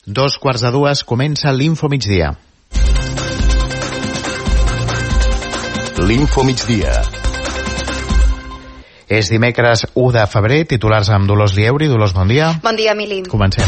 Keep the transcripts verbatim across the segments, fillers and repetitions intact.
Dos quarts de dues comença l'Info Migdia. L'Info Migdia. És dimecres u de febrer, titulars amb Dolors Lieuri. Dolors, bon dia. Bon dia, Emili. Comencem.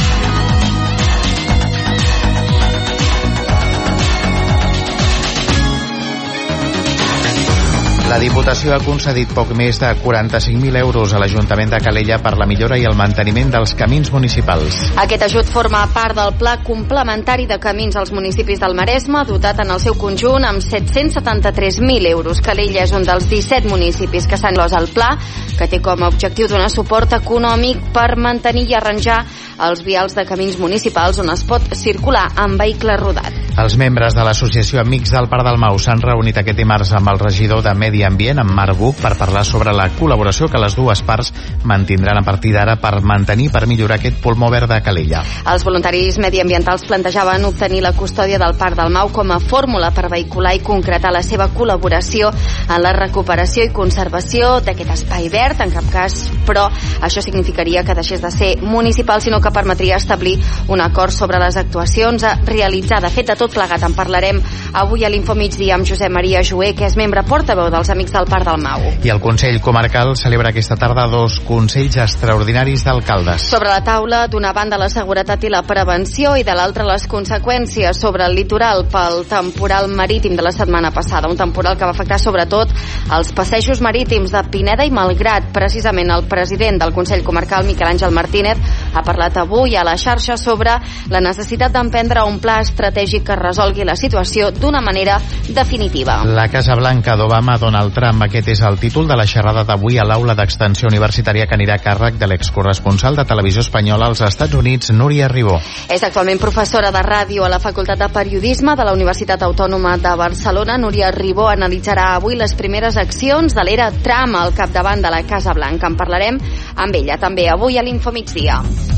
La Diputació ha concedit poc més de quaranta-cinc mil euros a l'Ajuntament de Calella per la millora i el manteniment dels camins municipals. Aquest ajut forma part del Pla Complementari de Camins als municipis del Maresme, dotat en el seu conjunt amb set-cents setanta-tres mil euros. Calella és un dels disset municipis que s'han inclòs al pla, que té com a objectiu donar suport econòmic per mantenir i arranjar els vials de camins municipals on es pot circular amb vehicle rodat. Els membres de l'Associació Amics del Parc del Mau s'han reunit aquest dimarts amb el regidor de Medi Ambient, en Marc Buch, per parlar sobre la col·laboració que les dues parts mantindran a partir d'ara per mantenir per millorar aquest pulmó verd de Calella. Els voluntaris mediambientals plantejaven obtenir la custòdia del Parc del Mau com a fórmula per vehicular i concretar la seva col·laboració en la recuperació i conservació d'aquest espai verd. En cap cas, però, això significaria que deixés de ser municipal, sinó que permetria establir un acord sobre les actuacions a realitzar. De fet, de tot plegat en parlarem avui a l'Info Migdia amb Josep Maria Joé, que és membre portaveu dels Amics del Parc del Mau. I el Consell Comarcal celebra aquesta tarda dos consells extraordinaris d'alcaldes. Sobre la taula, d'una banda la seguretat i la prevenció i de l'altra les conseqüències sobre el litoral pel temporal marítim de la setmana passada. Un temporal que va afectar sobretot els passejos marítims de Pineda i Malgrat. Precisament el president del Consell Comarcal, Miquel Àngel Martínez, ha parlat avui a la xarxa sobre la necessitat d'emprendre un pla estratègic que resolgui la situació d'una manera definitiva. La Casa Blanca d'Obama, Donald Trump, aquest és el títol de la xerrada d'avui a l'aula d'extensió universitària que anirà a càrrec de l'excorresponsal de Televisió Espanyola als Estats Units, Núria Ribó. És actualment professora de ràdio a la Facultat de Periodisme de la Universitat Autònoma de Barcelona. Núria Ribó analitzarà avui les primeres accions de l'era Trump al capdavant de la Casa Blanca. En parlarem amb ella també avui a l'Info Migdia.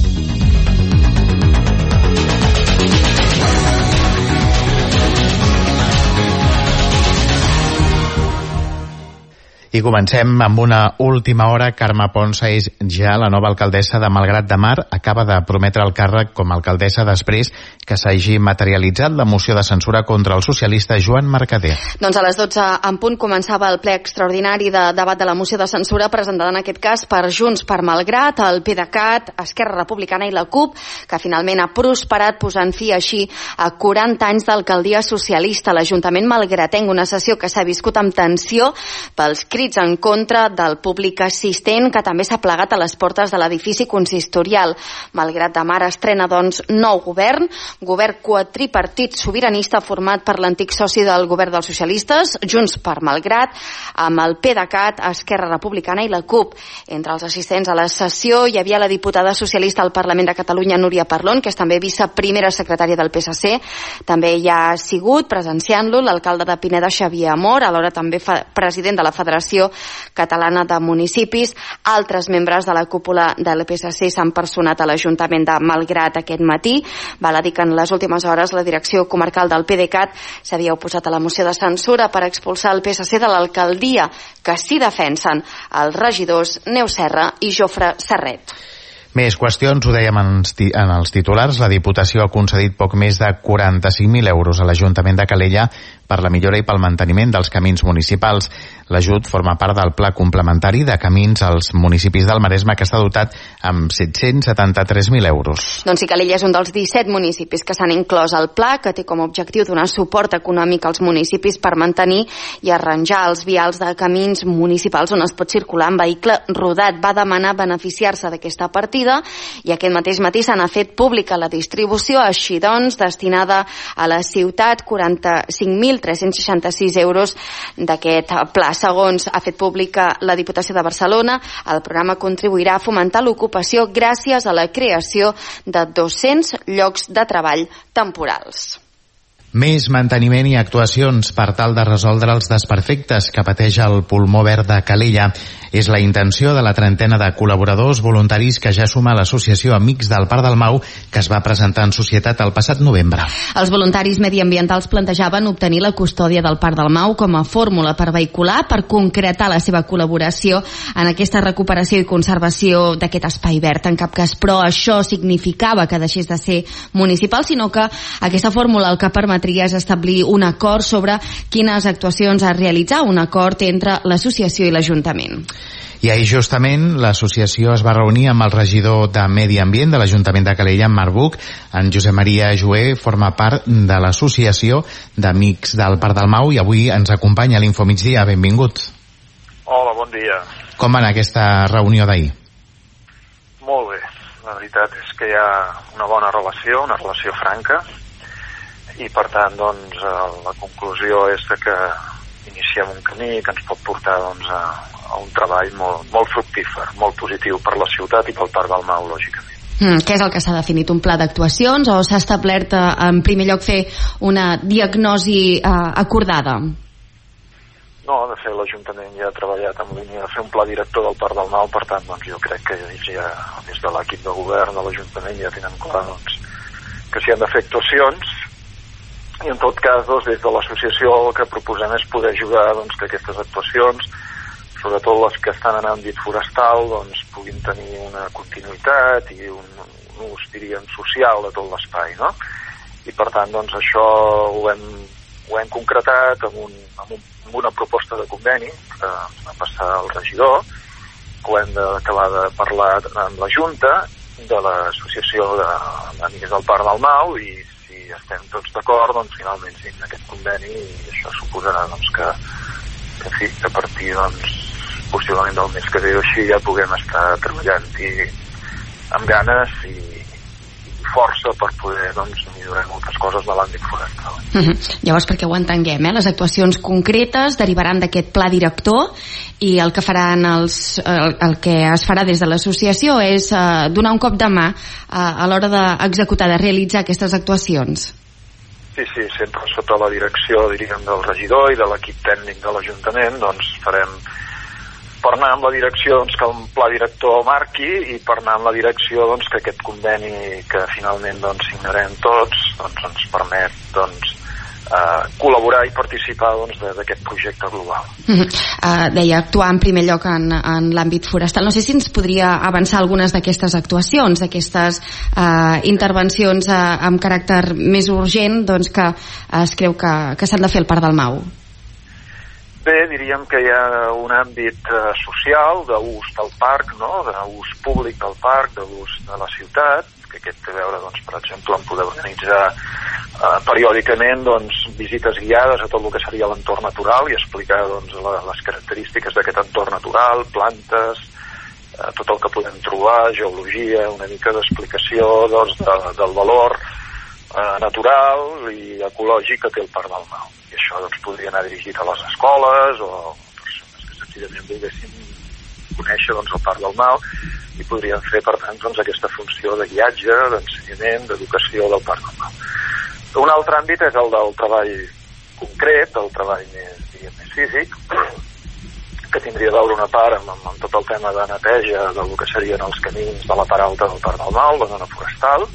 I comencem amb una última hora. Carme Ponsa és ja la nova alcaldessa de Malgrat de Mar. Acaba de prometre el càrrec com a alcaldessa després que s'hagi materialitzat la moció de censura contra el socialista Joan Mercader. Doncs a les dotze en punt començava el ple extraordinari de debat de la moció de censura presentada en aquest cas per Junts per Malgrat, el PDeCAT, Esquerra Republicana i la CUP, que finalment ha prosperat posant fi així a quaranta anys d'alcaldia socialista. L'Ajuntament malgratenc, una sessió que s'ha viscut amb tensió pels crits en contra del públic assistent, que també s'ha plegat a les portes de l'edifici consistorial. Malgrat de Mar estrena, doncs, nou govern, govern quadripartit sobiranista format per l'antic soci del govern dels socialistes, Junts per Malgrat, amb el PDeCAT, Esquerra Republicana i la CUP. Entre els assistents a la sessió hi havia la diputada socialista al Parlament de Catalunya, Núria Parlon, que és també viceprimera secretària del P S C. També hi ha sigut, presenciant-lo, l'alcalde de Pineda, Xavier Amor, alhora també president de la Federació Catalana de Municipis. Altres membres de la cúpula del P S C s'han personat a l'Ajuntament de Malgrat aquest matí. Val a dir que en les últimes hores la direcció comarcal del PDeCAT s'havia oposat a la moció de censura per expulsar el P S C de l'alcaldia, que s'hi defensen els regidors Neus Serra i Jofre Serret. Més qüestions, ho dèiem en els titulars. La Diputació ha concedit poc més de quaranta-cinc mil euros a l'Ajuntament de Calella per la millora i pel manteniment dels camins municipals. L'ajut forma part del Pla Complementari de Camins als municipis del Maresme, que està dotat amb set-cents setanta-tres mil euros. Doncs sí, Calella és un dels disset municipis que s'han inclòs al pla, que té com a objectiu donar suport econòmic als municipis per mantenir i arranjar els vials de camins municipals on es pot circular amb vehicle rodat. Va demanar beneficiar-se d'aquesta partida i aquest mateix matí se n'ha fet pública la distribució. Així doncs, destinada a la ciutat, quaranta-cinc mil tres-cents seixanta-sis euros d'aquest pla. Segons ha fet pública la Diputació de Barcelona, el programa contribuirà a fomentar l'ocupació gràcies a la creació de dos-cents llocs de treball temporals. Més manteniment i actuacions per tal de resoldre els desperfectes que pateix el pulmó verd de Calella. És la intenció de la trentena de col·laboradors voluntaris que ja suma l'associació Amics del Parc del Mau, que es va presentar en societat el passat novembre. Els voluntaris mediambientals plantejaven obtenir la custòdia del Parc del Mau com a fórmula per vehicular, per concretar la seva col·laboració en aquesta recuperació i conservació d'aquest espai verd. En cap cas, però, això significava que deixés de ser municipal, sinó que aquesta fórmula el que permetria és establir un acord sobre quines actuacions a realitzar, un acord entre l'associació i l'Ajuntament. I ahir justament l'associació es va reunir amb el regidor de Medi Ambient de l'Ajuntament de Calella, en Marc Buch. En Josep Maria Joé forma part de l'associació d'Amics del Parc del Mau i avui ens acompanya a l'Infomigdia. Benvingut. Hola, bon dia. Com va anar aquesta reunió d'ahir? Molt bé. La veritat és que hi ha una bona relació, una relació franca, i per tant, doncs, la conclusió és que iniciem un camí que ens pot portar, doncs, a, a un treball molt, molt fructífer, molt positiu per la ciutat i pel Parc del Mau, lògicament. Mm, què és el que s'ha definit? Un pla d'actuacions o s'ha establert, eh, en primer lloc, fer una diagnosi eh, acordada? No, de fet, l'Ajuntament ja ha treballat en línia de fer un pla director del Parc del Mau, per tant, doncs, jo crec que ja, des de l'equip de govern de l'Ajuntament ja tenen clar, doncs, que s'hi han de fer actuacions. I en tot cas, doncs, des de l'associació el que proposem és poder ajudar, doncs, que aquestes actuacions, sobretot les que estan en àmbit forestal, doncs, puguin tenir una continuïtat i un, un ús, diríem, social de tot l'espai, no? I per tant, doncs, això ho hem, ho hem concretat amb, un, amb, un, amb una proposta de conveni que ens va passar al regidor, que ho hem d'acabar de parlar amb la Junta de l'associació d'Amics del Parc del Mau, i si estem tots d'acord, doncs finalment signa aquest conveni, i això suposarà, doncs, que, que, fi, que a partir, doncs, possiblement del mes que ve o així ja puguem estar treballant i amb ganes i, i força per poder, doncs, millorar moltes coses de l'àmbit forestal. Mm-hmm. Llavors, perquè ho entenguem, eh? Les actuacions concretes derivaran d'aquest pla director i el que faran els, el, el que es farà des de l'associació és uh, donar un cop de mà uh, a l'hora d'executar, de realitzar aquestes actuacions. Sí, sí, sempre sota la direcció, diríem, del regidor i de l'equip tècnic de l'Ajuntament, doncs farem per anar amb la direcció, doncs, que el pla director marqui, i per anar amb la direcció, doncs, que aquest conveni que finalment, doncs, signarem tots, doncs, ens permet, doncs, eh, col·laborar i participar, doncs, d'aquest projecte global. Mm-hmm. uh, deia, actuar en primer lloc en, en l'àmbit forestal. No sé si ens podria avançar algunes d'aquestes actuacions, d'aquestes uh, intervencions uh, amb caràcter més urgent, doncs, que uh, es creu que, que s'han de fer al Parc del Mau. Bé, diríem que hi ha un àmbit eh, social d'ús del parc, no? D'ús públic del parc, d'ús de la ciutat, que aquest té a veure, doncs, per exemple, en poder organitzar eh, periòdicament, doncs, visites guiades a tot el que seria l'entorn natural i explicar, doncs, la, les característiques d'aquest entorn natural, plantes, eh, tot el que podem trobar, geologia, una mica d'explicació, doncs, de, del valor eh, natural i ecològic que té el Parc del Mau. I això, doncs, podria anar dirigit a les escoles o persones que senzillament volguessin conèixer, doncs, el Parc del Mau, i podrien fer, per tant, doncs, aquesta funció de guiatge, d'ensenyament, d'educació del Parc del Mau. Un altre àmbit és el del treball concret, el treball més, diguem, més físic, que tindria a veure una part amb, amb tot el tema de neteja del que serien els camins de la part alta del Parc del Mau, la zona forestal.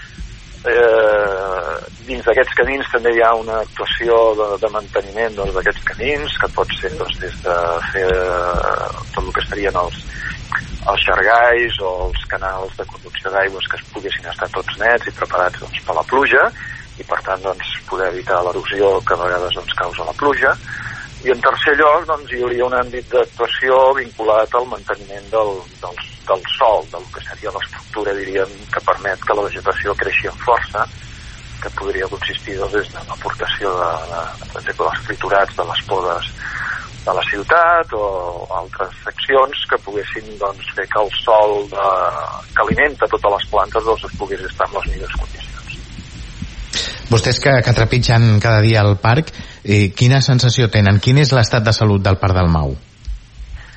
Eh, dins d'aquests camins també hi ha una actuació de, de manteniment, doncs, d'aquests camins, que pot ser, doncs, des de fer eh, tot el que serien els, els xargais o els canals de conducció d'aigües que es poguessin estar tots nets i preparats, doncs, per la pluja, i per tant, doncs, poder evitar l'erosió que a vegades, doncs, causa la pluja. I en tercer lloc, doncs, hi hauria un àmbit d'actuació vinculat al manteniment del, del, del sòl, del que seria l'estructura, diríem, que permet que la vegetació creixi amb força, que podria consistir, doncs, des de l'aportació de, de, de, de les triturats de les podes de la ciutat o altres seccions que poguessin, doncs, fer que el sòl de, que alimenta totes les plantes, doncs, es pogués estar en les millors condicions. Vostès que, que trepitgen cada dia al parc, eh, quina sensació tenen? Quin és l'estat de salut del Parc del Mau?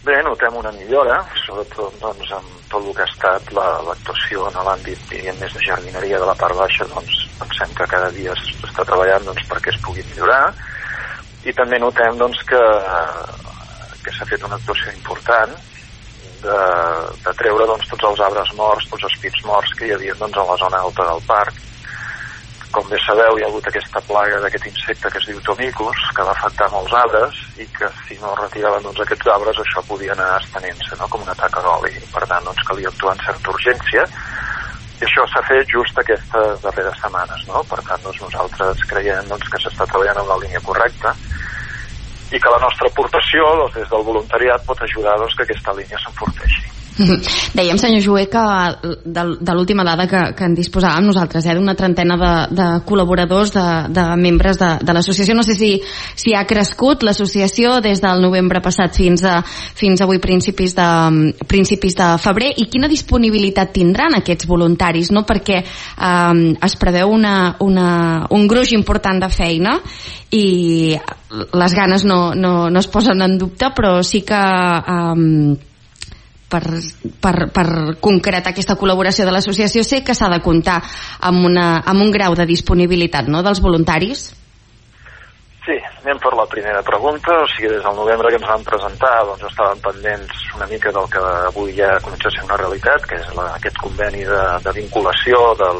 Bé, notem una millora, sobretot doncs, amb tot el que ha estat l'actuació la, en l'àmbit, diríem, més de jardineria de la part baixa, doncs pensem que cada dia s'està treballant doncs, perquè es pugui millorar, i també notem doncs, que, que s'ha fet una actuació important de, de treure doncs, tots els arbres morts, tots els pins morts que hi havia doncs, a la zona alta del parc. Com bé sabeu, hi ha hagut aquesta plaga d'aquest insecte que es diu tomicus, que va afectar molts arbres i que si no retiraven doncs, aquests arbres això podia anar estenent-se, no? Com una taca d'oli. Per tant, doncs, calia actuar amb certa urgència i això s'ha fet just aquestes darreres setmanes, no? Per tant, doncs, nosaltres creiem doncs, que s'està treballant en la línia correcta i que la nostra aportació doncs, des del voluntariat pot ajudar doncs, que aquesta línia s'enforteixi. Dèiem, senyor Jover, que de, de l'última dada que, que en disposàvem nosaltres, eh, d'una trentena de, de col·laboradors, de, de membres de, de l'associació. No sé si, si ha crescut l'associació des del novembre passat fins a fins avui principis de, principis de febrer, i quina disponibilitat tindran aquests voluntaris, no? Perquè eh, es preveu una, una, un gruix important de feina i les ganes no, no, no es posen en dubte, però sí que eh, Per, per, per concretar aquesta col·laboració de l'associació sé que s'ha de comptar amb, una, amb un grau de disponibilitat, no?, dels voluntaris. Sí, anem per la primera pregunta. O sigui, des del novembre que ens vam presentar doncs estàvem pendents una mica del que avui ja comença a ser una realitat, que és la, aquest conveni de, de vinculació del,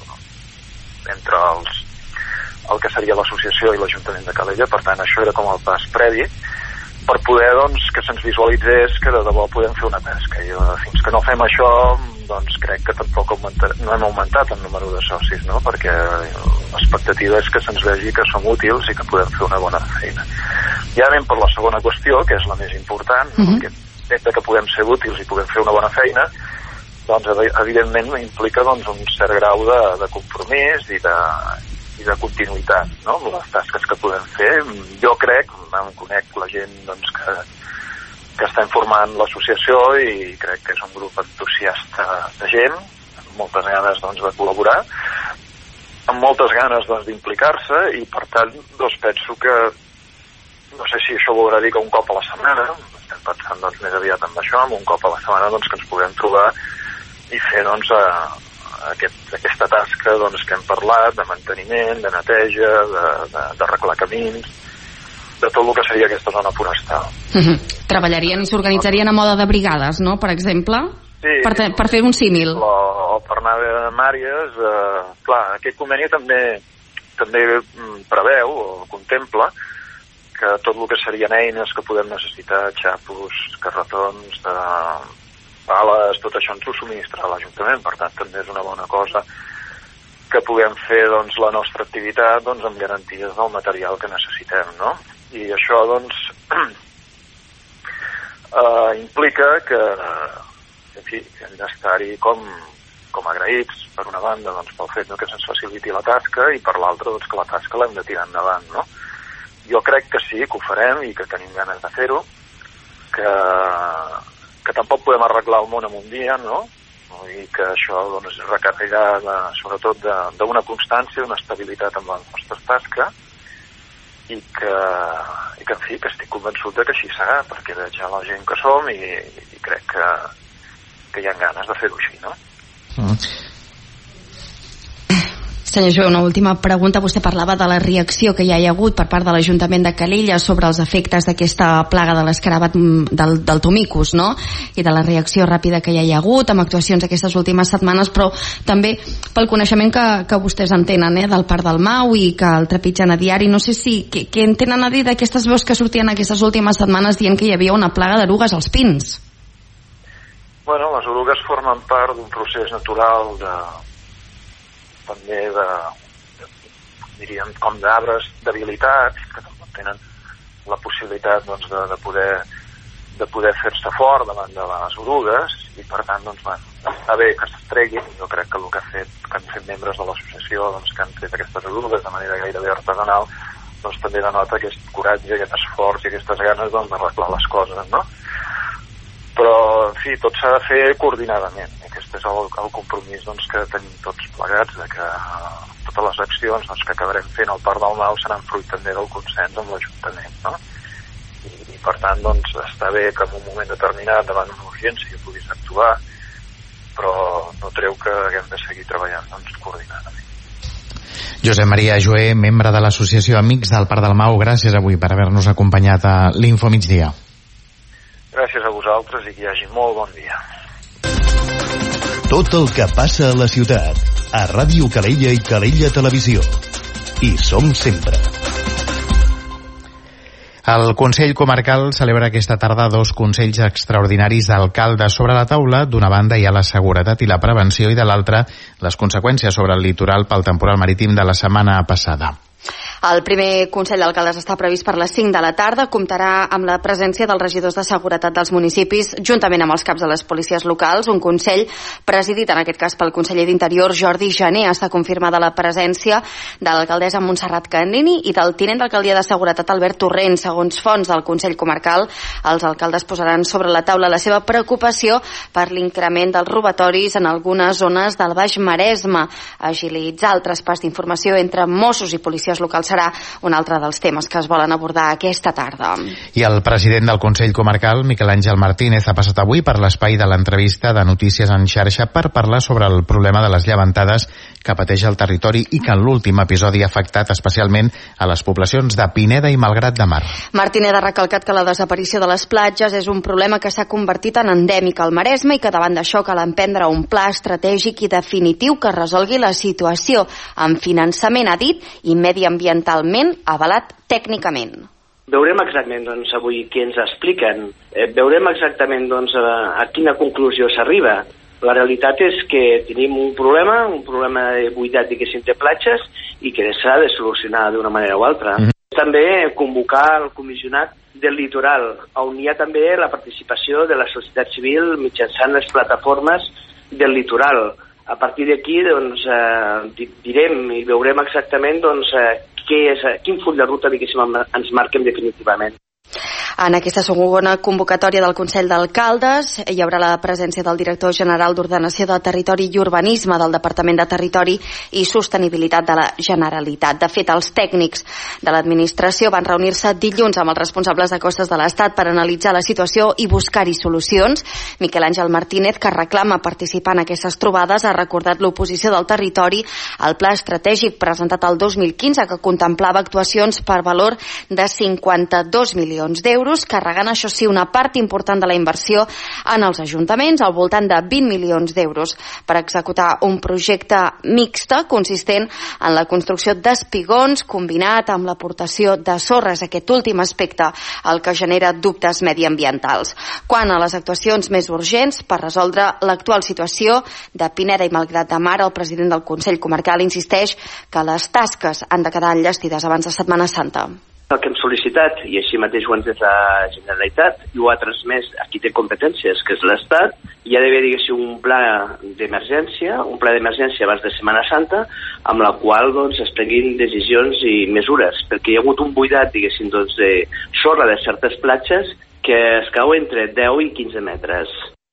entre els, el que seria l'associació i l'Ajuntament de Calella. Per tant, això era com el pas previ per poder, doncs, que se'ns visualitzés que de debò podem fer una tasca. I fins que no fem això, doncs crec que tampoc augmentar, no hem augmentat el número de socis, no? Perquè l'expectativa és que se'ns vegi que som útils i que podem fer una bona feina. Ja anem per la segona qüestió, que és la més important, no? Mm-hmm. El fet que puguem ser útils i puguem fer una bona feina, doncs evidentment implica doncs, un cert grau de, de compromís i de, i de continuïtat, no? Les tasques que podem fer. Jo crec, em conec la gent doncs, que, que està informant l'associació i crec que és un grup entusiasta de gent, amb moltes ganes doncs, de col·laborar, amb moltes ganes doncs, d'implicar-se i per tant doncs, penso que no sé si això voldrà dir que un cop a la setmana, estem pensant doncs, més aviat amb això, amb un cop a la setmana doncs, que ens puguem trobar i fer doncs, a, Aquest, aquesta tasca doncs, que hem parlat de manteniment, de neteja, de, de, de arreglar camins, de tot el que seria aquesta zona forestal. Mm-hmm. Treballarien i s'organitzarien a moda de brigades, no?, per exemple? Sí. Per, te, per fer un símil. O, o per anar amb àrees, eh, clar, aquest conveni també, també preveu o contempla que tot el que serien eines que podem necessitar, xapos, carretons, de pales, tot això ens ho subministrarà l'Ajuntament, per tant també és una bona cosa que puguem fer doncs, la nostra activitat doncs, amb garanties del material que necessitem, no? I això doncs eh, implica que, en fi, que hem d'estar-hi com, com agraïts, per una banda doncs, pel fet no, que se'ns faciliti la tasca i per l'altra doncs, que la tasca l'hem de tirar endavant, no? Jo crec que sí, que ho farem i que tenim ganes de fer-ho, que que tampoc podem arreglar el món en un dia, no? I que això doncs, requerirà de, sobretot d'una constància, d'una estabilitat amb la nostra tasca i que, i que, en fi, que estic convençut de que així serà, perquè veig a la gent que som i, i crec que, que hi ha ganes de fer-ho així, no? Mm. Senyor Jover, una última pregunta. Vostè parlava de la reacció que ja hi ha hagut per part de l'Ajuntament de Calella sobre els efectes d'aquesta plaga de l'escarabat del, del tomicus, no? I de la reacció ràpida que ja hi ha hagut amb actuacions aquestes últimes setmanes, però també pel coneixement que, que vostès en tenen, eh, del Parc del Mau i que el trepitgen a diari. No sé si què, què en tenen a dir d'aquestes veus que sortien aquestes últimes setmanes dient que hi havia una plaga d'erugues als pins. Bueno, les erugues formen part d'un procés natural de també de, de diríem, com d'arbres debilitats que tenen la possibilitat doncs, de, de poder de poder fer-se fort davant de les erugues i per tant doncs, bueno, està bé que s'estreguin. Jo crec que el que, ha fet, que han fet membres de l'associació doncs, que han fet aquestes erugues de manera gairebé artesanal doncs, també denota aquest coratge, aquest esforç i aquestes ganes doncs, d'arreglar les coses, no? Però, en fi, tot s'ha de fer coordinadament. Aquest és el, el compromís doncs, que tenim tots plegats, de que totes les accions doncs, que acabarem fent al Parc del Mau seran fruit també del consens amb l'Ajuntament, no? I, per tant doncs està bé que en un moment determinat davant una urgència puguis actuar, però no treu que haguem de seguir treballant doncs coordinadament. Josep Maria Joé, membre de l'Associació Amics del Parc del Mau, gràcies avui per haver-nos acompanyat a l'Info Migdia. Gràcies a vosaltres i que hi hagi molt bon dia. Tot el que passa a la ciutat, a Ràdio Calella i Calella Televisió. Hi som sempre. El Consell Comarcal celebra aquesta tarda dos consells extraordinaris d'alcaldes. Sobre la taula, d'una banda hi ha la seguretat i la prevenció i de l'altra les conseqüències sobre el litoral pel temporal marítim de la setmana passada. El primer Consell d'Alcaldes està previst per les cinc de la tarda. Comptarà amb la presència dels regidors de seguretat dels municipis, juntament amb els caps de les policies locals. Un Consell presidit, en aquest cas, pel conseller d'Interior, Jordi Jané. Està confirmada la presència de l'alcaldessa Montserrat Candini i del tinent d'alcaldia de Seguretat, Albert Torrent. Segons fonts del Consell Comarcal, els alcaldes posaran sobre la taula la seva preocupació per l'increment dels robatoris en algunes zones del Baix Maresme. Agilitzar el traspàs d'informació entre Mossos i policies locals serà un altre dels temes que es volen abordar aquesta tarda. I el president del Consell Comarcal, Miquel Àngel Martínez, ha passat avui per l'espai de l'entrevista de Notícies en xarxa per parlar sobre el problema de les llevantades que pateix el territori i que en l'últim episodi ha afectat especialment a les poblacions de Pineda i Malgrat de Mar. Martínez ha recalcat que la desaparició de les platges és un problema que s'ha convertit en endèmic al Maresme i que davant d'això cal emprendre un pla estratègic i definitiu que resolgui la situació amb finançament, ha dit, i mediambientalment avalat tècnicament. Veurem exactament doncs, avui què ens expliquen, eh, veurem exactament doncs, a, a quina conclusió s'arriba. La realitat és que tenim un problema, un problema de buidat, diguéssim, de platges i que s'ha de solucionar d'una manera o altra. Mm-hmm. També convocar el comissionat del litoral, on hi ha també la participació de la societat civil mitjançant les plataformes del litoral. A partir d'aquí doncs, eh, direm i veurem exactament doncs, eh, què és, quin full de ruta diguéssim, ens marquem definitivament. En aquesta segona convocatòria del Consell d'Alcaldes hi haurà la presència del director general d'Ordenació de Territori i Urbanisme del Departament de Territori i Sostenibilitat de la Generalitat. De fet, els tècnics de l'administració van reunir-se dilluns amb els responsables de costes de l'Estat per analitzar la situació i buscar-hi solucions. Miquel Àngel Martínez, que reclama participar en aquestes trobades, ha recordat l'oposició del territori al pla estratègic presentat el dos mil quinze que contemplava actuacions per valor de cinquanta-dos milions d'euros, carregant, això sí, una part important de la inversió en els ajuntaments, al voltant de vint milions d'euros, per executar un projecte mixte consistent en la construcció d'espigons combinat amb l'aportació de sorres, aquest últim aspecte el que genera dubtes mediambientals. Quant a les actuacions més urgents per resoldre l'actual situació de Pineda i Malgrat de Mar, el president del Consell Comarcal insisteix que les tasques han de quedar enllestides abans de Setmana Santa. El que hem sol·licitat, i així mateix ho han fet la Generalitat, i ho ha transmès a qui té competències, que és l'Estat, hi ha d'haver, diguéssim, un pla d'emergència, un pla d'emergència abans de Setmana Santa, amb la qual doncs, es prenguin decisions i mesures, perquè hi ha hagut un buidat, diguéssim, doncs, de sorra de certes platges que es cau entre deu i quinze metres.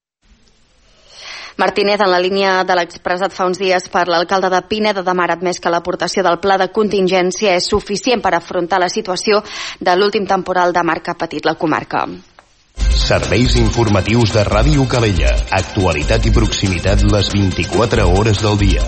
Martínez, en la línia de l'expressat fa uns dies per l'alcalde de Pineda de Mar, ha admès que l'aportació del pla de contingència és suficient per afrontar la situació de l'últim temporal de mar que ha patit la comarca. Serveis informatius de Ràdio Calella. Actualitat i proximitat les vint-i-quatre hores del dia.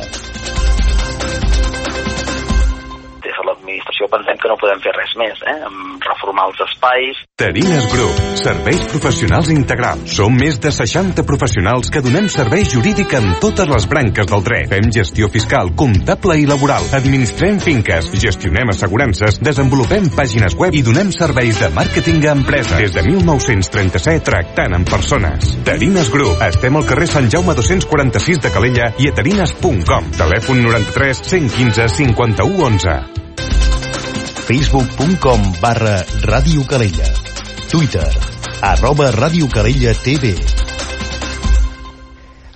Des de l'administració pensem que no podem fer res més, eh? Reformar els espais. Terines Group, serveis professionals integrals. Som més de seixanta professionals que donem servei jurídic en totes les branques del dret. Fem gestió fiscal, comptable i laboral. Administrem finques, gestionem assegurances, desenvolupem pàgines web i donem serveis de màrqueting a empreses. Des de mil nou-cents trenta-set tractant amb persones. Terines Group. Estem al carrer Sant Jaume dos-cents quaranta-sis de Calella i a terines punt com. Telèfon noranta-tres cent quinze cinquanta-u onze. facebook punt com barra Ràdio Calella. Twitter, arroba Ràdio Calella T V.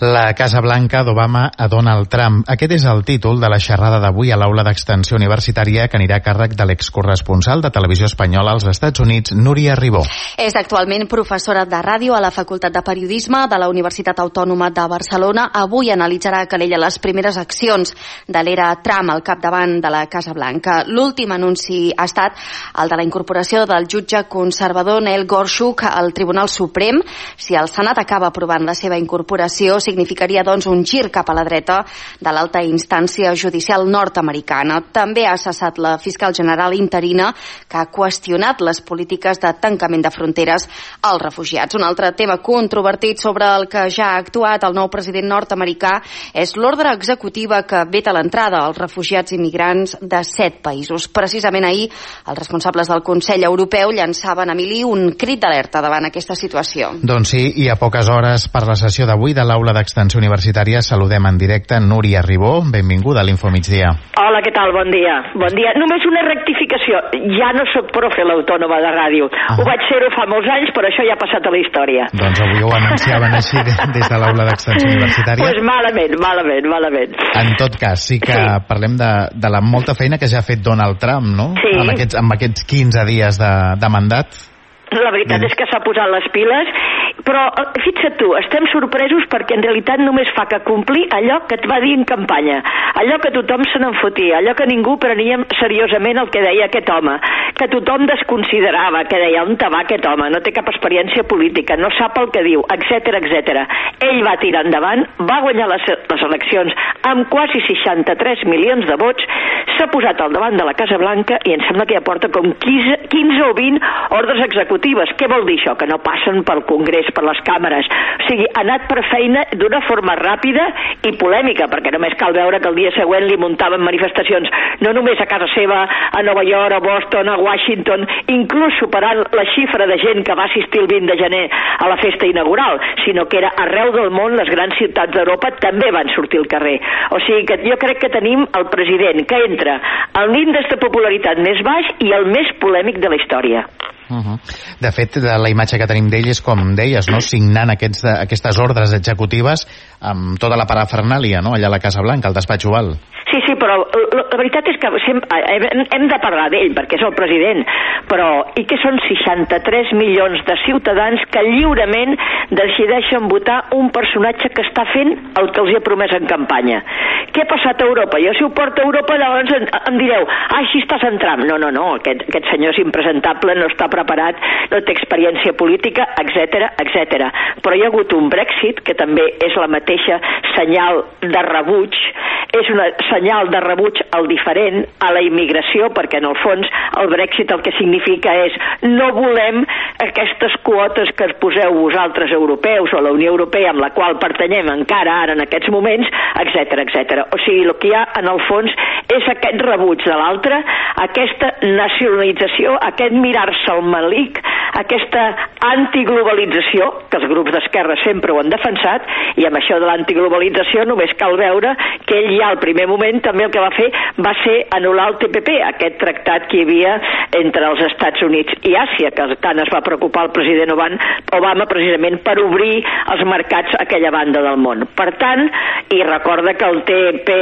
La Casa Blanca d'Obama a Donald Trump. Aquest és el títol de la xerrada d'avui a l'aula d'extensió universitària que anirà a càrrec de l'excorresponsal de Televisió Espanyola als Estats Units, Núria Ribó. És actualment professora de ràdio a la Facultat de Periodisme de la Universitat Autònoma de Barcelona. Avui analitzarà a Calella les primeres accions de l'era Trump al capdavant de la Casa Blanca. L'últim anunci ha estat el de la incorporació del jutge conservador Neil Gorsuch al Tribunal Suprem. Si el Senat acaba aprovant la seva incorporació, significaria doncs un gir cap a la dreta de l'alta instància judicial nord-americana. També ha cessat la fiscal general interina que ha qüestionat les polítiques de tancament de fronteres als refugiats. Un altre tema controvertit sobre el que ja ha actuat el nou president nord-americà és l'ordre executiva que veta l'entrada als refugiats immigrants de set països. Precisament ahir els responsables del Consell Europeu llançaven, Emili, un crit d'alerta davant aquesta situació. Doncs sí, i a poques hores per la sessió d'avui de l'aula d'extensió universitària saludem en directe Núria Ribó. Benvinguda a l'Info Migdia. Hola, què tal? Bon dia. Bon dia. Només una rectificació. Ja no soc profe a l'Autònoma de Ràdio. Ah. Ho vaig ser-ho fa molts anys, però això ja ha passat a la història. Doncs avui ho anunciaven així des de l'aula d'extensió universitària. Doncs pues malament, malament, malament. En tot cas, sí que sí. Parlem de, de la molta feina que ja ha fet Donald Trump, no? Sí. Amb aquests, amb aquests quinze dies de, de mandat. La veritat és que s'ha posat les piles, però fixa't tu, estem sorpresos perquè en realitat només fa que complir allò que et va dir en campanya, allò que tothom se n'enfotia, allò que ningú prenia seriosament el que deia aquest home, que tothom desconsiderava, que deia on te va aquest home, no té cap experiència política, no sap el que diu, etcètera, etcètera. Ell va tirar endavant, va guanyar les, les eleccions amb quasi seixanta-tres milions de vots, s'ha posat al davant de la Casa Blanca i em sembla que ja porta com quinze, quinze o vint ordres executives. Què vol dir això? Que no passen pel Congrés, per les càmeres. O sigui, ha anat per feina d'una forma ràpida i polèmica, perquè només cal veure que el dia següent li muntaven manifestacions, no només a casa seva, a Nova York, a Boston, a Washington, inclús superant la xifra de gent que va assistir el vint de gener a la festa inaugural, sinó que era arreu del món, les grans ciutats d'Europa també van sortir al carrer. O sigui que jo crec que tenim el president que entra al l'índex de popularitat més baix i el més polèmic de la història. Uh-huh. De fet, la imatge que tenim d'ell és, com deies, no? Signant aquests, aquestes ordres executives amb tota la parafernàlia, no? Allà a la Casa Blanca, al despatx Oval. Sí, sí, però la, la veritat és que sempre, hem, hem de parlar d'ell, perquè és el president, però i que són seixanta-tres milions de ciutadans que lliurement decideixen votar un personatge que està fent el que els ha promès en campanya. Què ha passat a Europa? Jo si ho porto a Europa llavors em, em direu, ah, així estàs en Trump. No, no, no, aquest, aquest senyor és impresentable, no està preparat, no té experiència política, etcètera, etcètera. Però hi ha hagut un Brexit, que també és la mateixa senyal de rebuig, és una senyal de rebuig al diferent, a la immigració, perquè en el fons el Brexit el que significa és no volem aquestes quotes que es poseu vosaltres europeus o la Unió Europea amb la qual pertanyem encara ara en aquests moments, etcètera, etcètera. O sigui, el que hi ha en el fons és aquest rebuig de l'altre, aquesta nacionalització, aquest mirar-se al malic, aquesta antiglobalització, que els grups d'esquerra sempre ho han defensat, i amb això de l'antiglobalització només cal veure que ell ja al primer moment també el que va fer va ser anul·lar el T P P, aquest tractat que hi havia entre els Estats Units i Àsia, que tant es va preocupar el president Obama precisament per obrir els mercats a aquella banda del món. Per tant, i recorda que el T P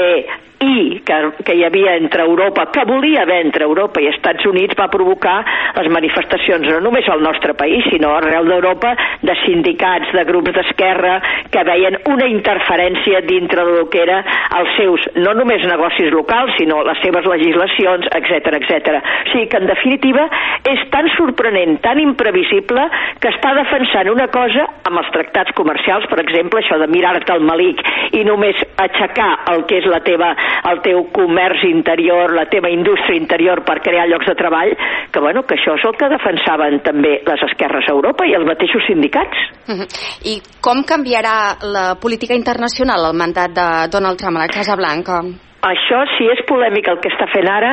I que, que hi havia entre Europa, que volia haver entre Europa i Estats Units, va provocar les manifestacions no només al nostre país, sinó arreu d'Europa, de sindicats, de grups d'esquerra, que veien una interferència dintre del que era els seus, no només negocis locals, sinó les seves legislacions, etcètera, etcètera. O sigui que, en definitiva, és tan sorprenent, tan imprevisible, que està defensant una cosa amb els tractats comercials, per exemple, això de mirar-te al malic i només aixecar el que és la teva el teu comerç interior, la teva indústria interior per crear llocs de treball, que bueno, que això és el que defensaven també les esquerres a Europa i els mateixos sindicats. Uh-huh. I com canviarà la política internacional el mandat de Donald Trump a la Casa Blanca? Això, si és polèmic el que està fent ara,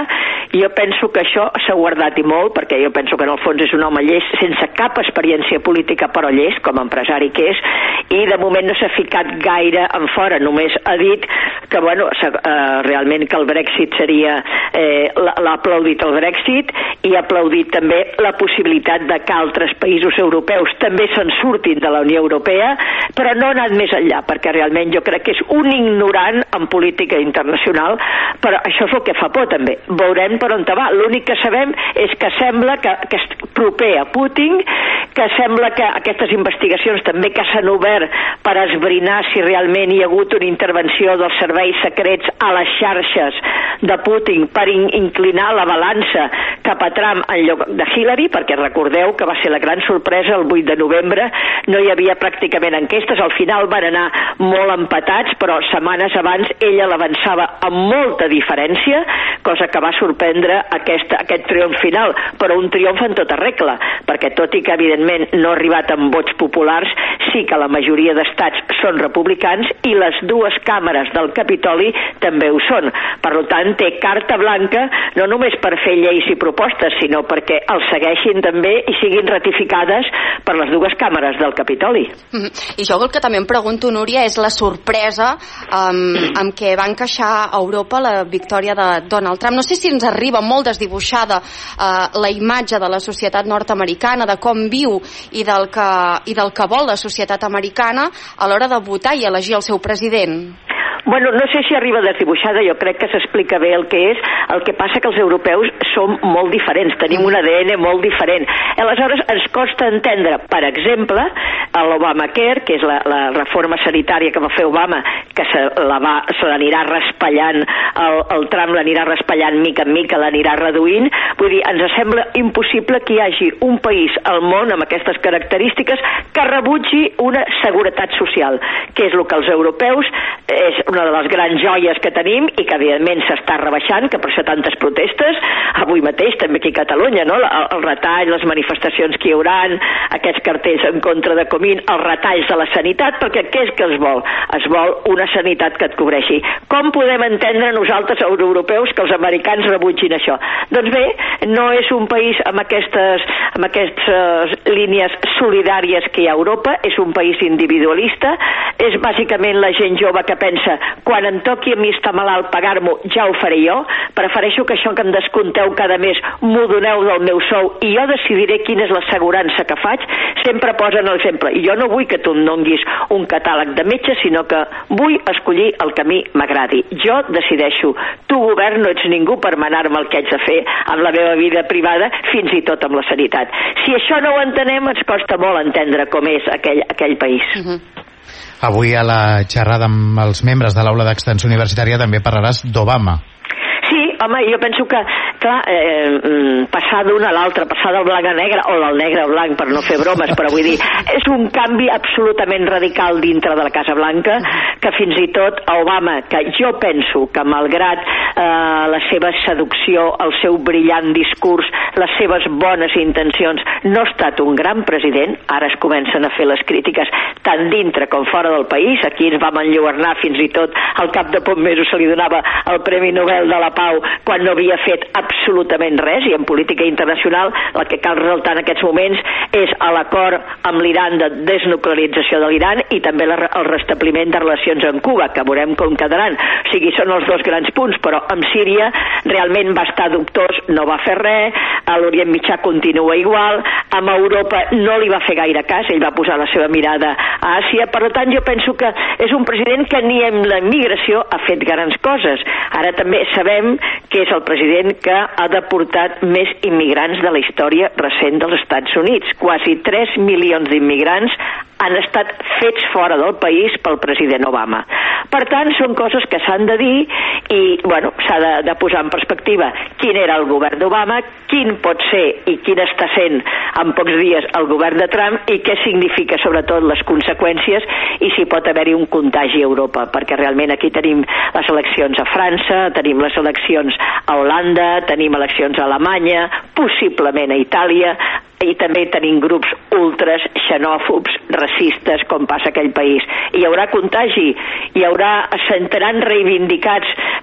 Jo penso que això s'ha guardat i molt, perquè jo penso que en el fons és un home llest, sense cap experiència política, però llest, com a empresari que és, i de moment no s'ha ficat gaire en fora, només ha dit que, bueno, eh, realment que el Brexit seria, eh, l'ha aplaudit el Brexit, i ha aplaudit també la possibilitat de que altres països europeus també se'n surtin de la Unió Europea, però no ha anat més enllà, perquè realment jo crec que és un ignorant en política internacional, però això és el que fa por també. Veurem per on va. L'únic que sabem és que sembla que, que és proper a Putin, que sembla que aquestes investigacions també que s'han obert per esbrinar si realment hi ha hagut una intervenció dels serveis secrets a les xarxes de Putin per in inclinar la balança cap a Trump en lloc de Hillary, perquè recordeu que va ser la gran sorpresa el vuit de novembre, no hi havia pràcticament enquestes, al final van anar molt empatats, però setmanes abans ella l'avançava amb molta diferència, cosa que va sorprendre aquest, aquest triomf final, però un triomf en tota regla, perquè tot i que evidentment no ha arribat amb vots populars, sí que la majoria d'estats són republicans i les dues càmeres del Capitoli també ho són. Per tant, té carta blanca no només per fer lleis i propostes, sinó perquè els segueixin també i siguin ratificades per les dues càmeres del Capitoli. Mm-hmm. I jo el que també em pregunto, Núria, és la sorpresa um, amb què va encaixar a Europa la victòria de Donald Trump. No sé si ens arriba molt desdibuixada uh, la imatge de la societat nord-americana, de com viu i del que, i del que vol la societat americana a l'hora de votar i elegir el seu president. Bueno, no sé si arriba desdibuixada, jo crec que s'explica bé el que és, el que passa que els europeus som molt diferents, tenim un A D N molt diferent. Aleshores ens costa entendre, per exemple, l'Obamacare, que és la, la reforma sanitària que va fer Obama, que se l'anirà raspallant, el, el Trump l'anirà raspallant mica en mica, l'anirà reduint. Vull dir, ens sembla impossible que hi hagi un país al món amb aquestes característiques que rebutgi una seguretat social, que és el que els europeus és una de les grans joies que tenim i que evidentment s'està rebaixant, que per això tantes protestes, avui mateix també aquí a Catalunya, no? el, el retall, les manifestacions que hi hauran, aquests cartells en contra de Comín, els retalls de la sanitat, perquè què és que es vol? Es vol una sanitat que et cobreixi. Com podem entendre nosaltres, els europeus, que els americans rebutgin això? Doncs bé, no és un país amb aquestes, amb aquestes línies solidàries que hi ha a Europa, és un país individualista, és bàsicament la gent jove que pensa quan em toqui a mi estar malalt pagar-m'ho, ja ho faré jo, prefereixo que això que em descompteu cada mes m'ho doneu del meu sou i jo decidiré quina és l'assegurança que faig. Sempre posen l'exemple, i jo no vull que tu em donguis un catàleg de metges, sinó que vull escollir el que a mi m'agradi. Jo decideixo, tu govern no ets ningú per manar-me el que haig de fer amb la meva vida privada, fins i tot amb la sanitat. Si això no ho entenem, ens costa molt entendre com és aquell, aquell país. Uh-huh. Avui a la xerrada amb els membres de l'aula d'extensió universitària també parlaràs d'Obama. Sí, home, jo penso que, clar, eh, passar d'una a l'altra, passar del blanc a negre, o del negre a blanc, per no fer bromes, però vull dir, és un canvi absolutament radical dintre de la Casa Blanca, que fins i tot a Obama, que jo penso que malgrat eh, la seva seducció, el seu brillant discurs, les seves bones intencions, no ha estat un gran president, ara es comencen a fer les crítiques tant dintre com fora del país, aquí ens vam enlluernar fins i tot al cap de poc mesos se li donava el Premi Nobel de la Pau quan no havia fet absolutament res, i en política internacional el que cal resaltar en aquests moments és l'acord amb l'Iran de desnuclearització de l'Iran i també la, el restabliment de relacions amb Cuba, que veurem com quedaran. O sigui, són els dos grans punts, però amb Síria realment va estar dubtós, no va fer res, a l'Orient Mitjà continua igual, amb Europa no li va fer gaire cas, ell va posar la seva mirada a Àsia, per tant jo penso que és un president que ni amb la immigració ha fet grans coses. Ara també sabem que és el president que ha deportat més immigrants de la història recent dels Estats Units. Quasi tres milions d'immigrants han estat fets fora del país pel president Obama. Per tant, són coses que s'han de dir i, bueno, s'ha de, de posar en perspectiva quin era el govern d'Obama, quin pot ser i quin està sent en pocs dies el govern de Trump i què significa sobretot les conseqüències i si pot haver-hi un contagi a Europa, perquè realment aquí tenim les eleccions a França, tenim les eleccions a Holanda, tenim eleccions a Alemanya, possiblement a Itàlia, i també tenim grups ultres, xenòfobs, racistes, com passa a aquell país. Hi haurà contagi, hi haurà, sentaran reivindicats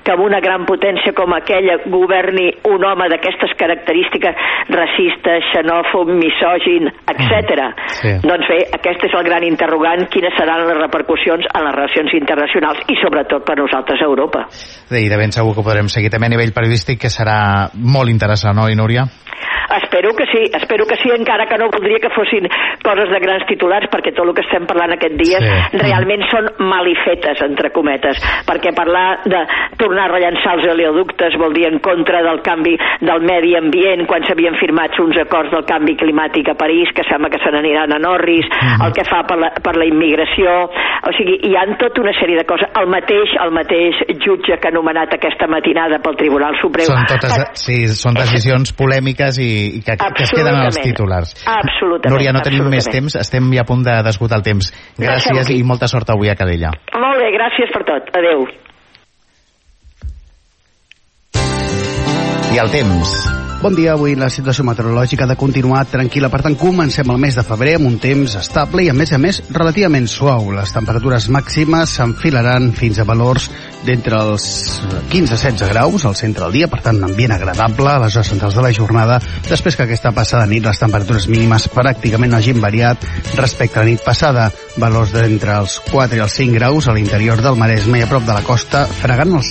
que amb una gran potència com aquella governi un home d'aquestes característiques, racista, xenòfob, misògin, etcètera. Sí. Doncs bé, aquest és el gran interrogant, quines seran les repercussions en les relacions internacionals i sobretot per nosaltres a Europa. I de ben segur que ho podrem seguir també a nivell periodístic, que serà molt interessant, oi, Núria? Espero que sí, espero que sí, encara que no voldria que fossin coses de grans titulars, perquè tot el que estem parlant aquests dies sí. realment són malifetes, entre cometes, perquè parlar de tornar a rellençar els oleoductes vol dir en contra del canvi del medi ambient, quan s'havien firmat uns acords del canvi climàtic a París, que sembla que se n'aniran a Norris, mm-hmm. el que fa per la, per la immigració, o sigui, hi ha tota una sèrie de coses. El mateix, el mateix jutge que ha nomenat aquesta matinada pel Tribunal Suprem. Són totes, sí, són decisions polèmiques i i que, que es queden als titulars. Absolutament. Núria, no tenim més temps, estem ja a punt d'esgotar el temps. Gràcies i molta sort avui a Calella. Molt bé, gràcies per tot. Adéu. I el temps. Bon dia, avui la situació meteorològica ha de continuar tranquil·la, per tant comencem el mes de febrer amb un temps estable i a més a més relativament suau. Les temperatures màximes s'enfilaran fins a valors d'entre els quinze a setze graus al centre del dia, per tant un ambient agradable a les hores centrals de la jornada, després que aquesta passada nit les temperatures mínimes pràcticament hagin variat respecte a la nit passada, valors d'entre els quatre i els cinc graus a l'interior del Maresme i a prop de la costa, fregant els